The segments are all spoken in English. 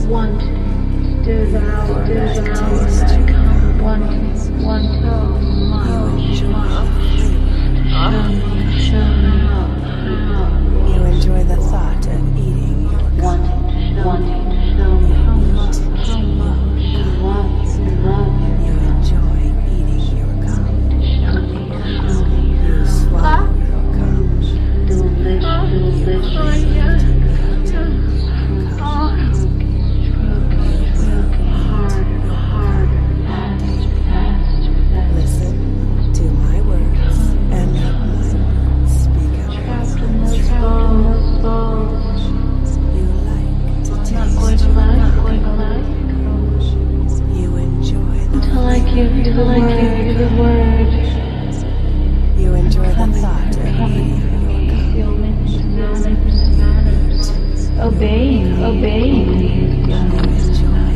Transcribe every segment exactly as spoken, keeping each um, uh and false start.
want to devour, devour that come, want, want so much, much, show me, show me how, You enjoy the thought of eating your want cum. to, want to show me how much, how much, you want, you want, You enjoy eating your cum. show me, show me You swallow your cum. delicious, delicious, Stroke your cum. Listen to my words and let my words speak out. You like to taste You enjoy the Until I give you the word, give you the word. You enjoy the thought of eating your cum. Obeying, obeying. You enjoy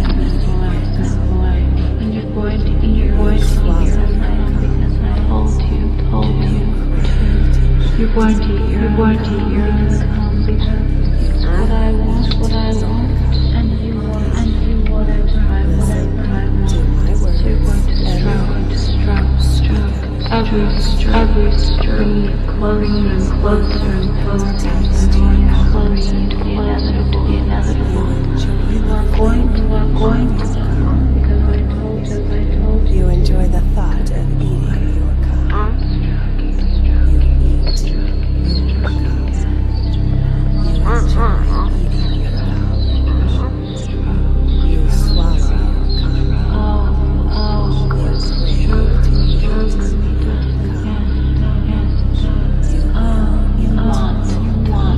And you're going to eat, you're going to eat your life because I told you, told you. You're going to eat, you're going to eat your income because what I want, what I want, and you want, and you whatever I, whatever I want. to my words So you're going to and stroke, stroke, stroke, every stroke, every stroke, closer and closer and closer and drawing closer to the inevitable, the inevitable. You are going, you are going to die because I told you, I told you. You enjoy the thought of eating your cum. You eat your cum. You enjoy eating your cum. You swallow your cum. Oh, oh, good. Stroke, stroke, yes, yes. Oh, you want, you want.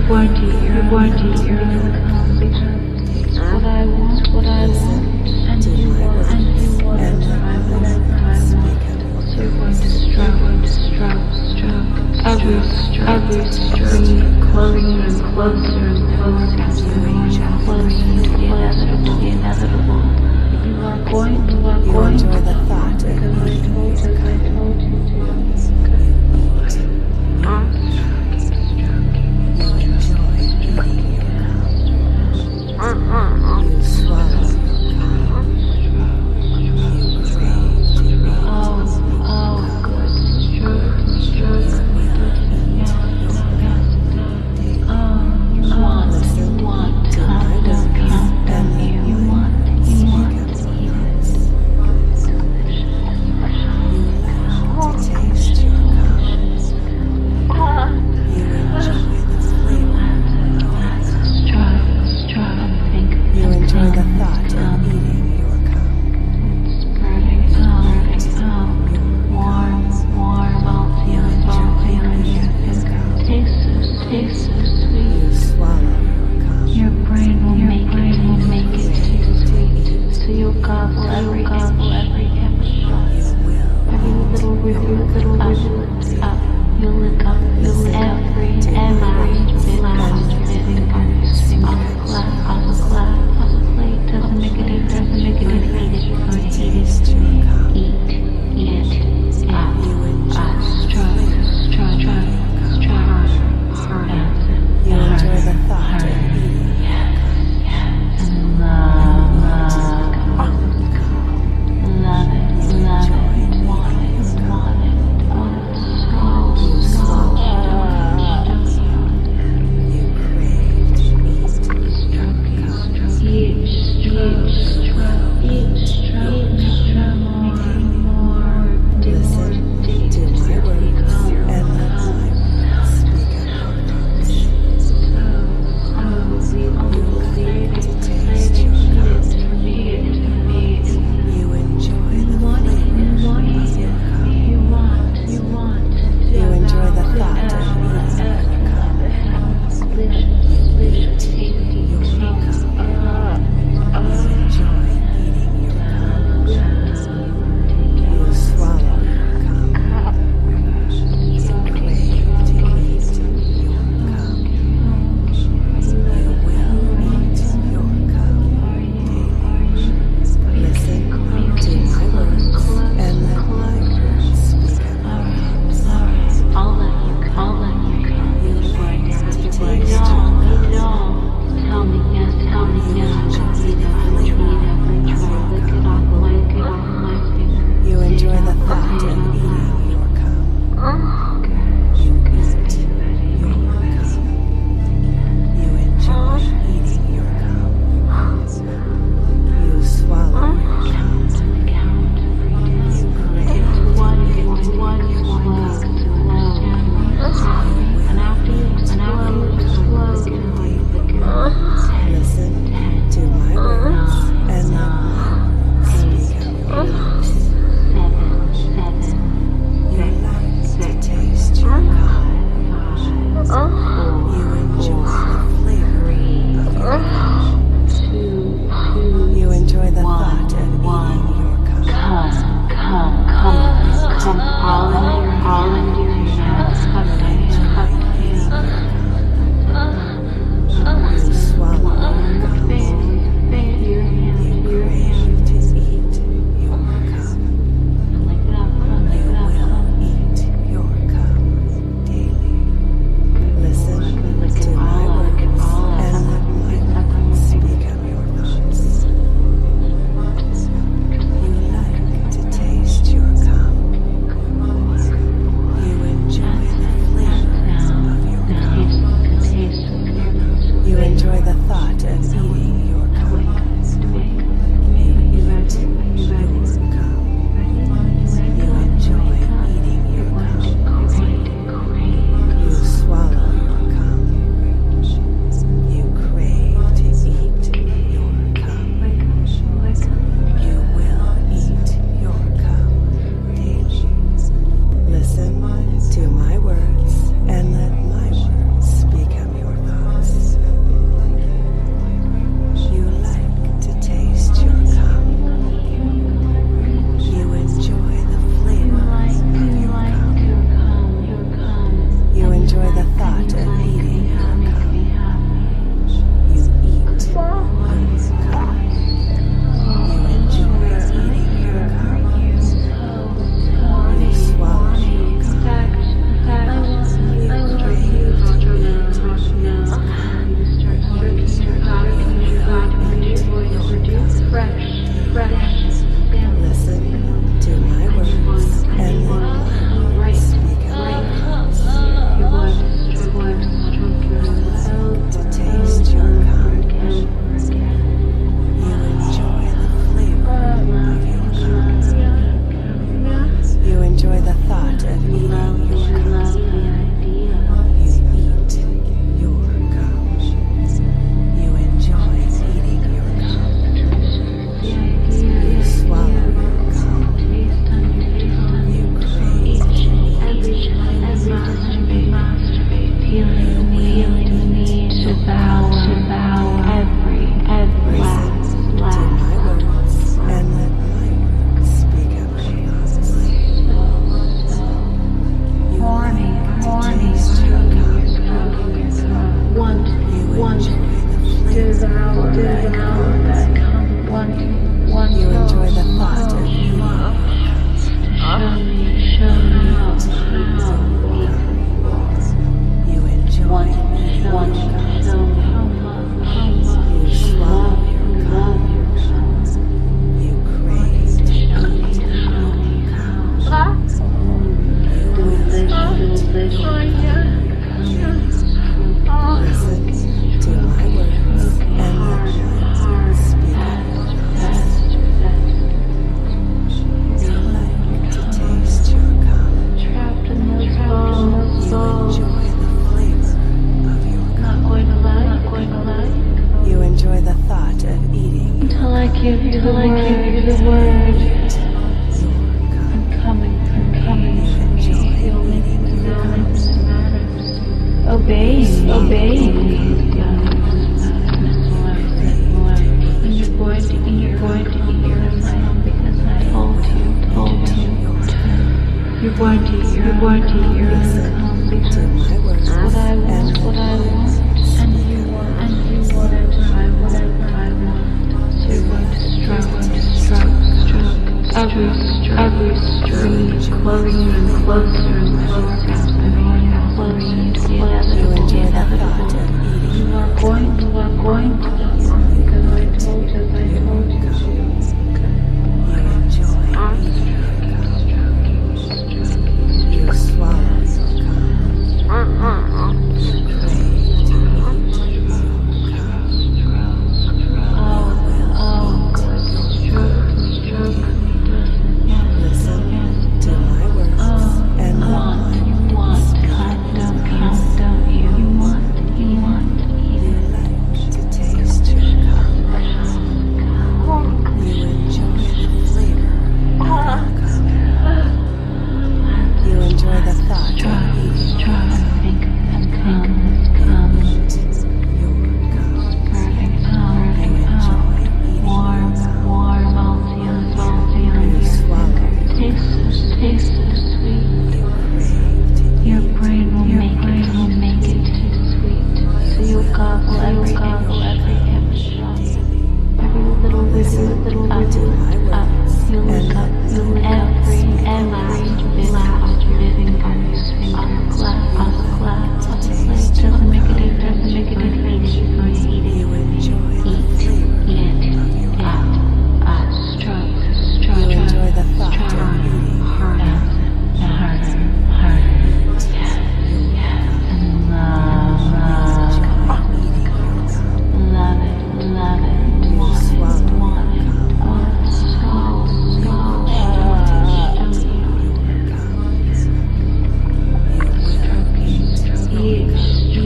want to hear, you want to hear because what I want, what I want, and you want, and you want what I want, what I want. So you're going to stroke, stroke, stroke, every stroke, every stroke, closer and closer and closer to me, closer to the inevitable, the inevitable. You are going, you are going to the thought of because I told you, I told you to. You swallow your calm. You crave to reach. Oh, oh, good. Stroke, stroke. Yes, yes. Oh, you want, you want to count them, count them. You want, you want to eat it. Delicious.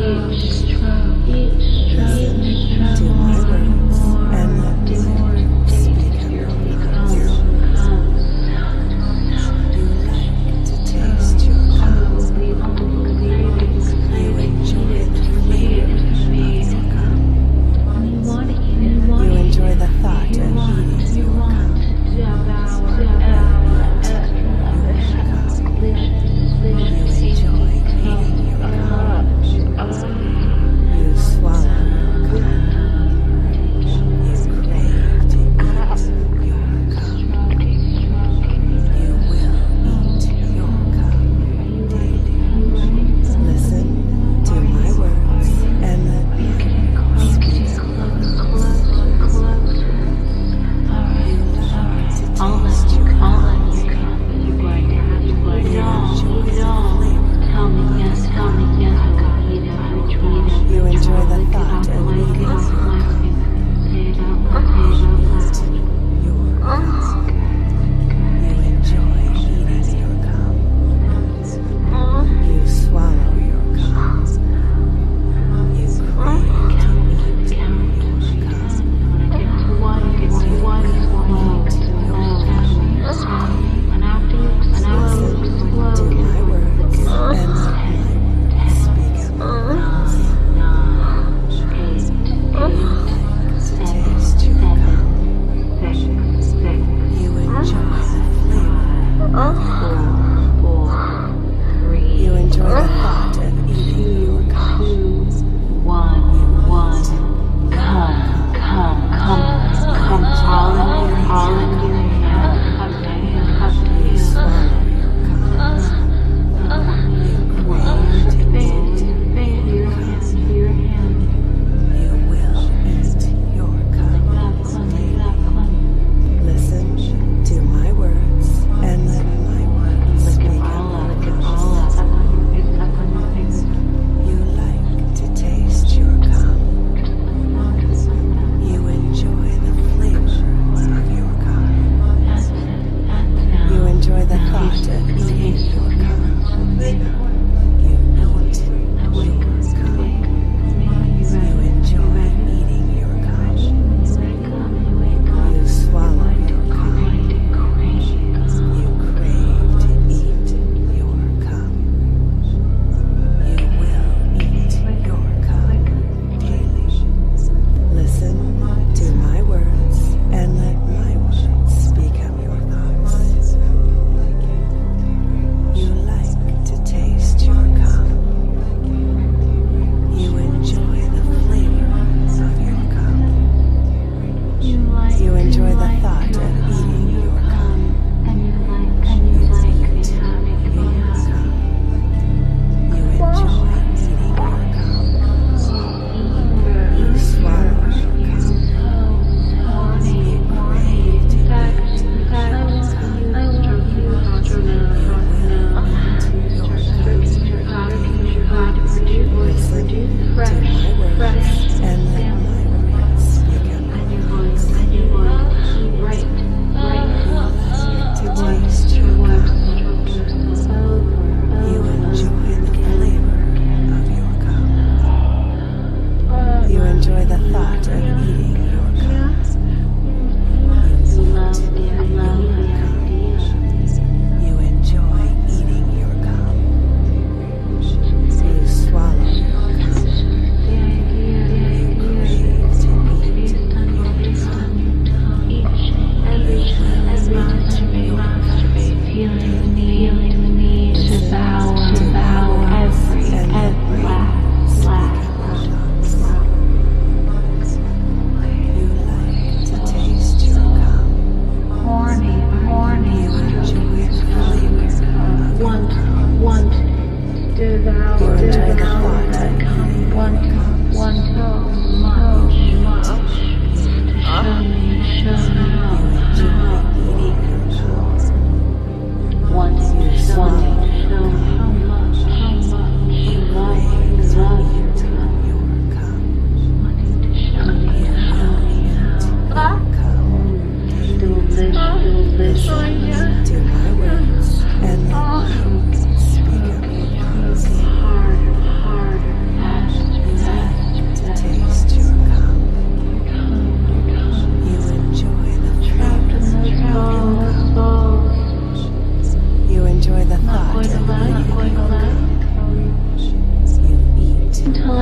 To my words and let my words speak of your thoughts.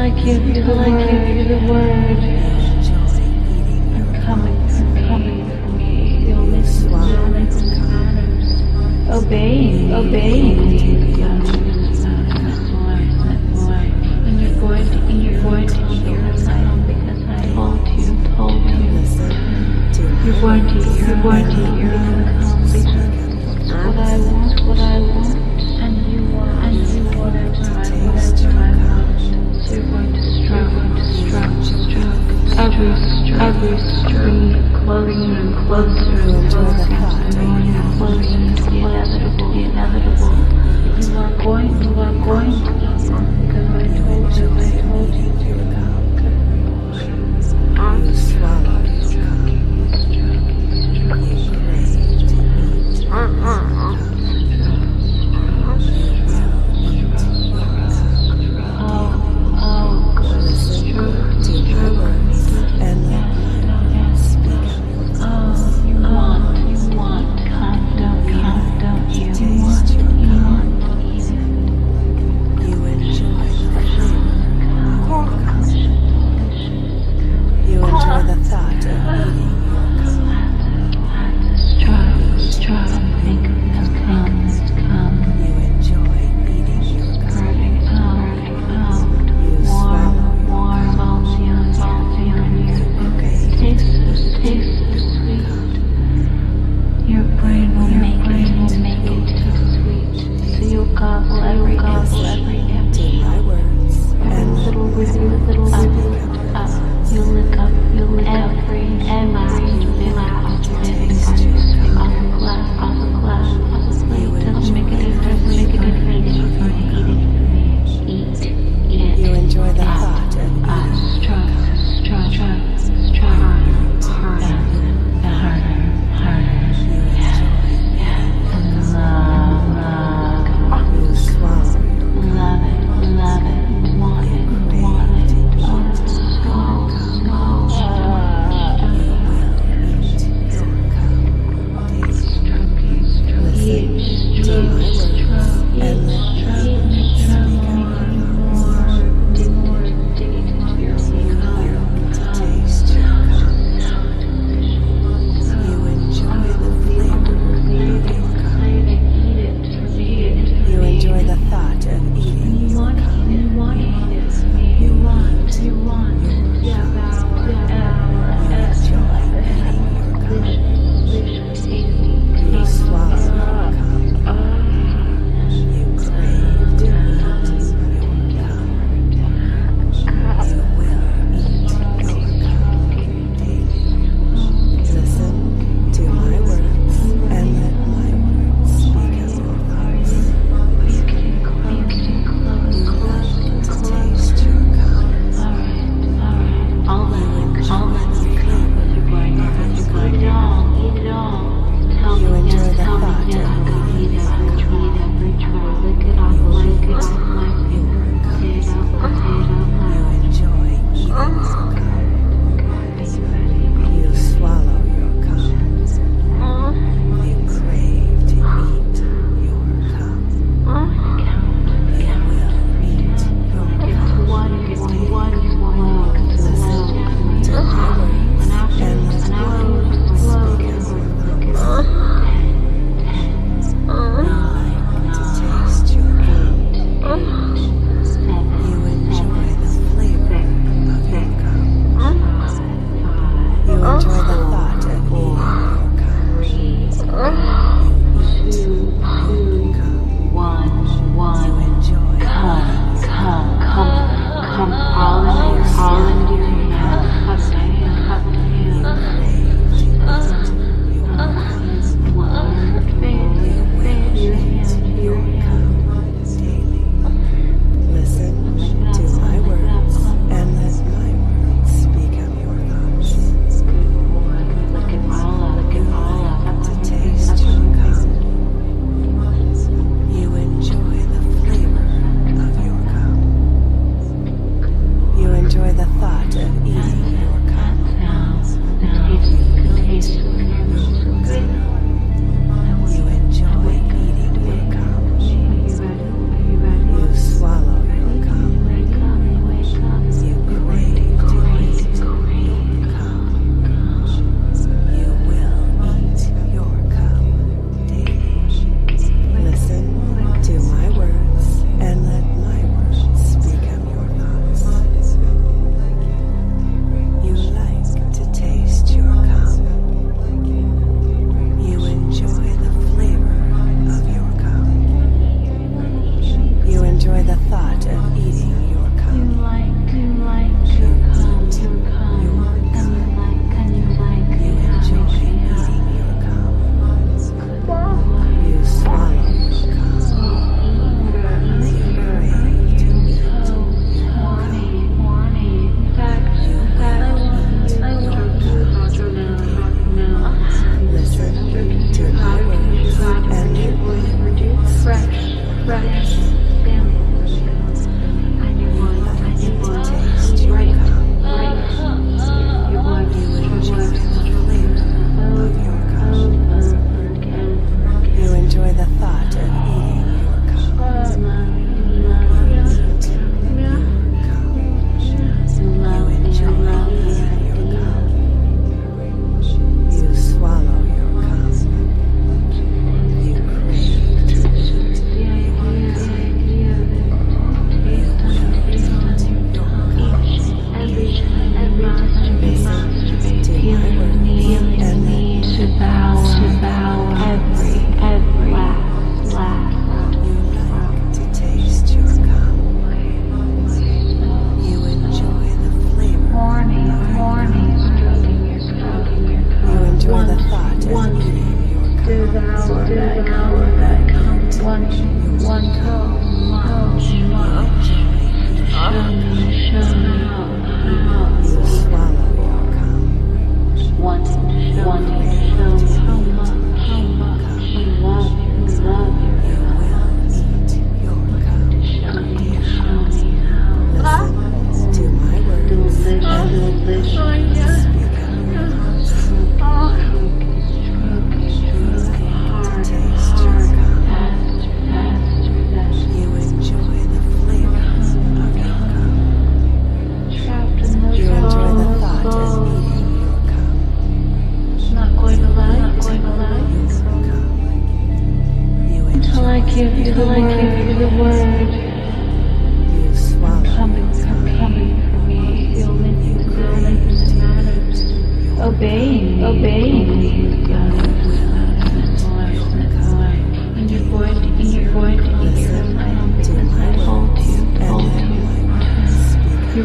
I give you the word, I give you the word. I'm coming, I'm coming for me. The only thing that matters. Obeying, obeying me. And you're going to, and you're going to hear a sound because I told you, told you. You're going to, you're going to hear the sound because what I want, what I want, and you want, and you want whatever I want, whatever I want. So you're going to stroke, stroke, stroke, every, every stream closer and closer and closer, closer to the inevitable, the inevitable. You are going, you are going to eat it because I told you, I told you to come. You swallow your cup.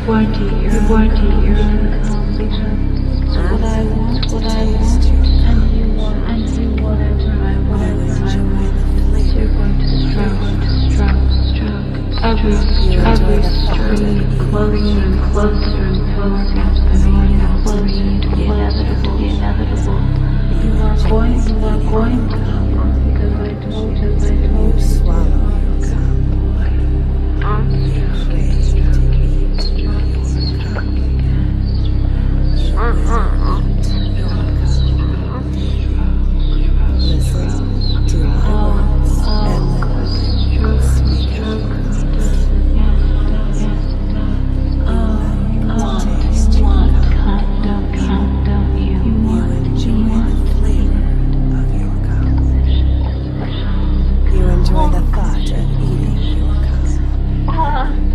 You're going to, you're going to, you're going to come because what I want, what I want, and you want, and you whatever I, whatever I want. So you're going to stroke, stroke, stroke, every, every stroke, closer and closer and closer to the meaning, closer to the inevitable, the inevitable. You are going, you are going to come because I told you, I told you. Swallow your cum. You crave to eat your cum. Listen to my words and let speak. Taste your cum. You enjoy the flavor of your cum. You enjoy the thought of eating your cum.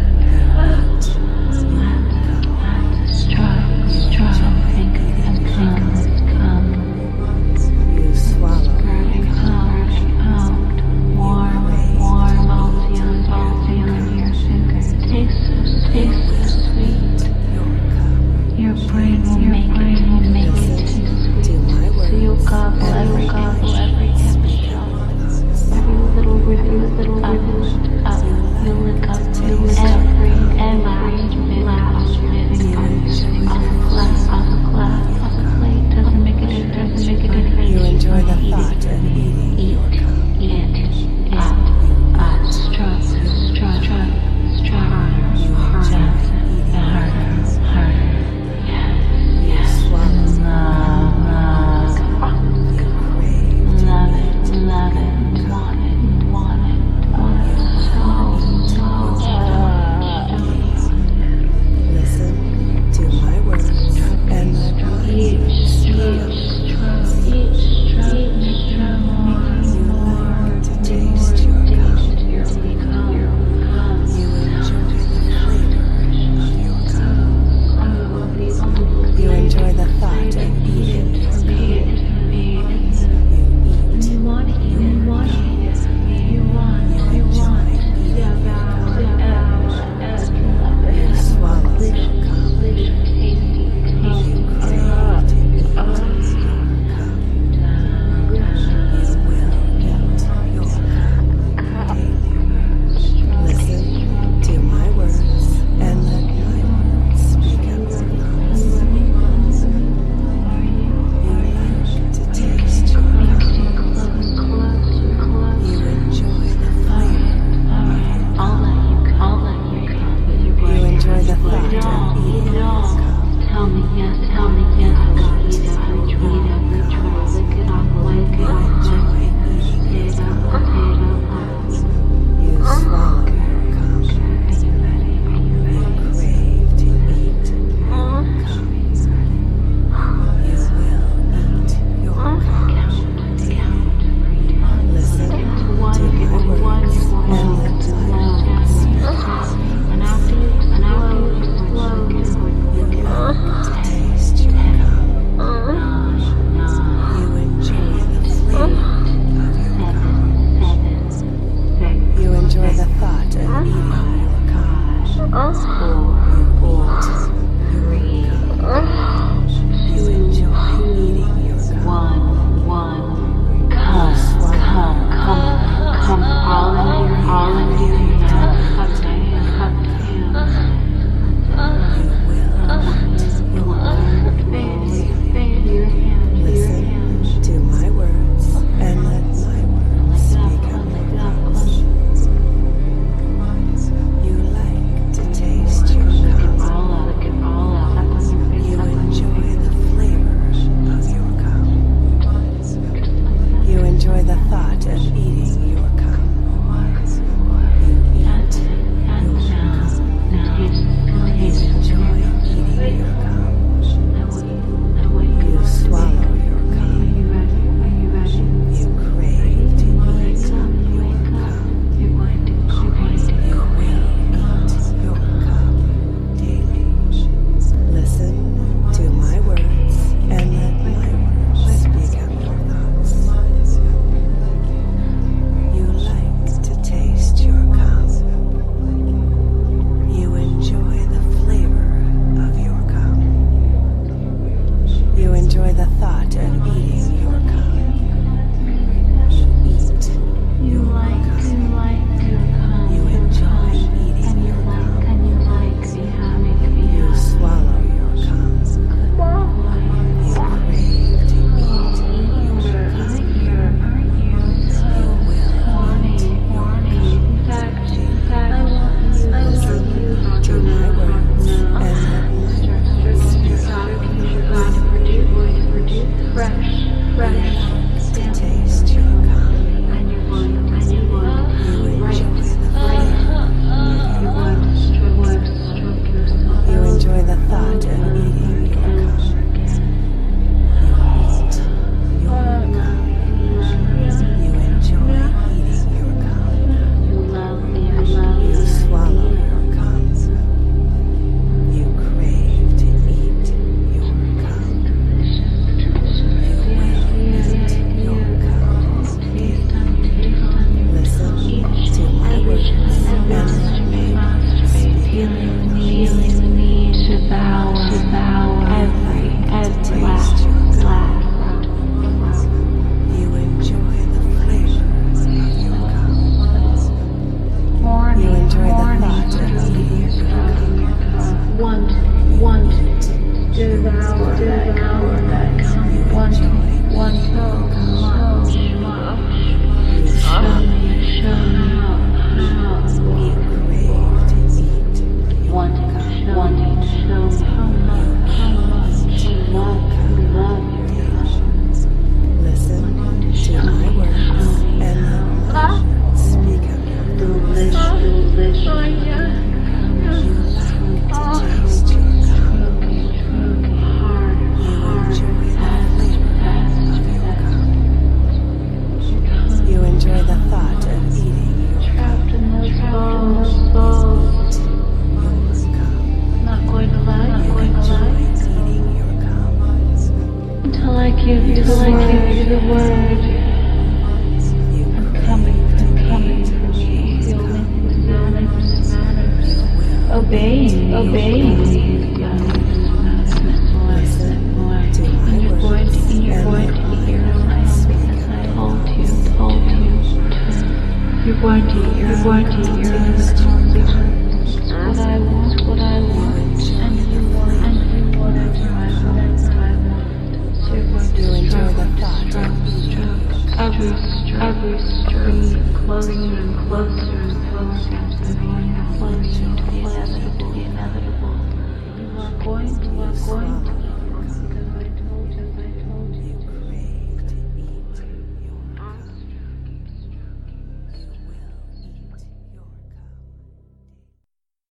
the I word. give you the word. You I'm crave coming, to I'm be coming in for me. God's Feeling, company. feeling, matters. You will Obeying, be obeying these Listen to and my you're going words to eat, you're and going let to eat my your own mouth because speak I of told it. you, told you to. You're going to eat, you're going to eat your own Taste home your because it's what I want, what I want, and you want, and you want whatever I want, whatever I want. So you're going to You enjoy stroke, the thought stroke, of eating stroke, every stroke, every stroke, closer and closer and closer to the one you're closer.